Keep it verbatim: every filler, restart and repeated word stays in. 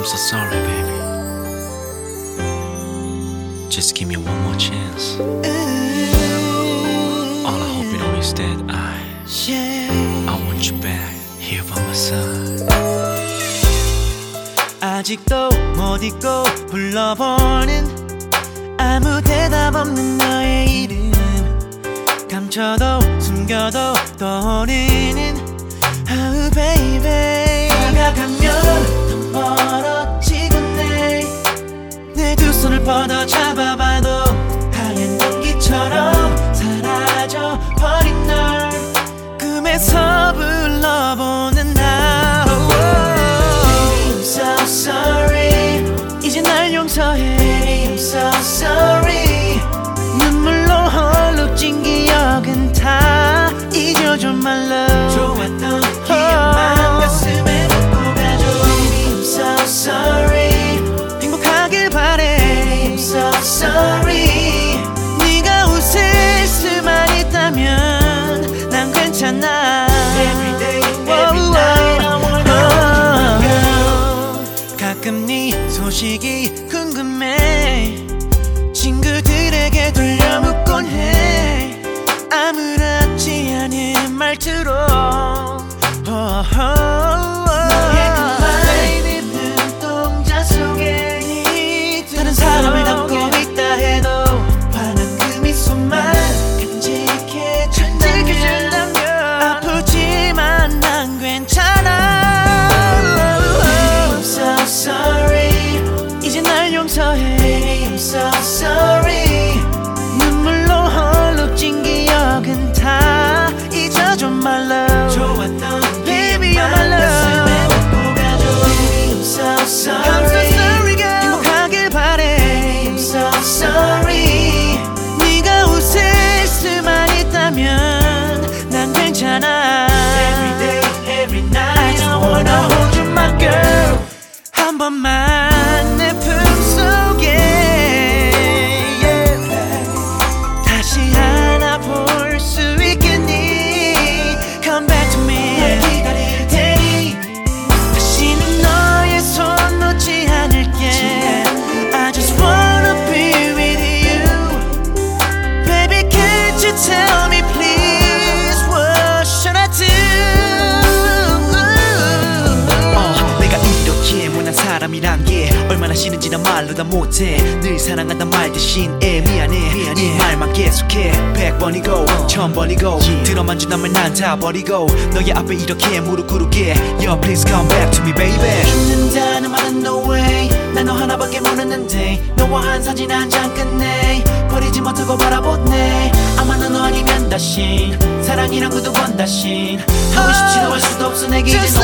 I'm so sorry, baby. Just give me one more chance. All I hope you know is that I, I want you back here by my side. 아직도 못 잊고 불러보는 아무 대답 없는 너의 이름, 감춰도 숨겨도 떠오르는 Oh baby. 다가가면 더 멀어지곤 해. 내 두 손을 뻗어 잡아봐도 하얀 연기처럼 사라져 버린 널 꿈에서 불러보는 나. Baby I'm so sorry. 이제 날 용서해. Baby I'm so sorry. 눈물로 헐룩진 기억은 다 잊어줘 my love. 좋았던 기억만 가슴에 묻고 가줘. Baby I'm so sorry. 행복하길 바래. Baby I'm so sorry. 네가 웃을 수만 있다면 난 괜찮아. Every day, every night I wanna hold you. 가끔 네 소식이 궁금해. 친구들에게 돌려 묻곤 해. 아무렇지 않은 말투로. oh, oh, oh. 너의 그 말 눈동자 속에 다른 사람을 담고 있다 해도 환한 그 미소만 간직해준다면 아프지만 난 괜찮아. Baby I'm so sorry. 이제 날 용서해. Baby I'm so sorry. 눈물로 헐룩진 기억은 다 잊어줘 my love. 좋았던 Baby you're my love. Baby I'm so sorry. I'm so sorry girl. 행복하길 바래. Baby I'm so sorry. 네가 웃을 수만 있다면 난 괜찮아. Every day, every night I just wanna hold you my girl. 한 번만 내 품속에 yeah. 다시 안아볼 수 있겠니? Come back to me. 널 기다릴 테니 다시는 너의 손 놓지 않을게. I just wanna be with you. Baby can't you tell me please what should I do? 어, 내가 이렇게 못난 사람이란 게 얼마나 싫은지 난 말로 다 못해. 늘 사랑한단 말 대신 애 미안해, 미안해. 이 말만 계속해. 백 번이고 어. 천 번이고 yeah. 들어만 준다면 난 다 버리고 너의 앞에 이렇게 무릎 꿇을게. Yo please come back to me baby. 잊는다는 말은 no way. 난 너 하나밖에 모르는데 너와 한 사진 한 장 끝내 버리지 못하고 바라보네. 아마 너 아니면 다신 사랑이란 그 두 번 다신 하고 싶지도 할 수도 없어 내게 이제